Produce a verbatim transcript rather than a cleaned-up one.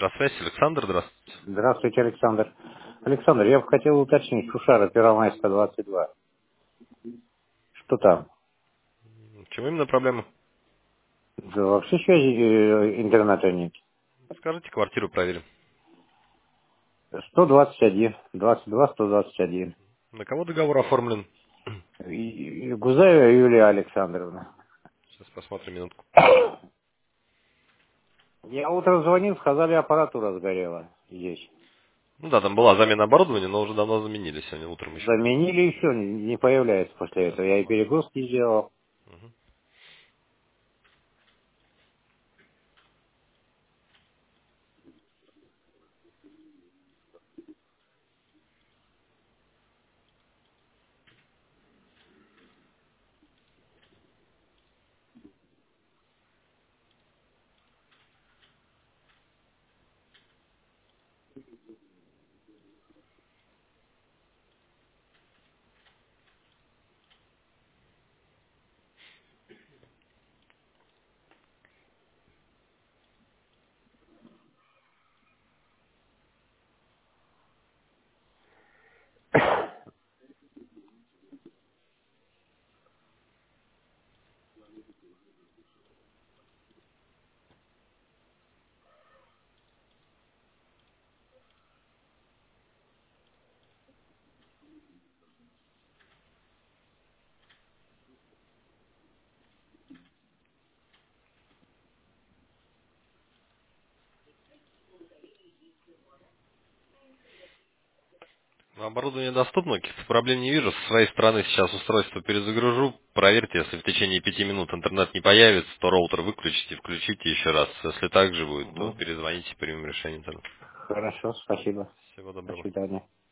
Электросвязь, Александр, здравствуйте. Здравствуйте, Александр. Александр, я бы хотел уточнить, Шушара, Первомайская, двадцать два. Что там? В чем именно проблема? Да вообще связи э, интернета нет. Скажите, квартиру проверим. сто двадцать один, двадцать два, сто двадцать один. На кого договор оформлен? И- и Гузаева Юлия Александровна. Сейчас посмотрим минутку. Я утром звонил, сказали, аппаратура сгорела здесь. Ну да, там была замена оборудования, но уже давно заменили, сегодня утром еще. Заменили еще, не не появляется после Сейчас этого. Я и посмотрим. перегрузки сделал. Мгм. Ну, оборудование доступно, каких-то проблем не вижу. Со своей стороны сейчас устройство перезагружу. Проверьте, если в течение пяти минут интернет не появится, то роутер выключите, включите еще раз. Если так же будет, то Ну, перезвоните, примем решение тогда. хорошо, спасибо. Всего До доброго. свидания.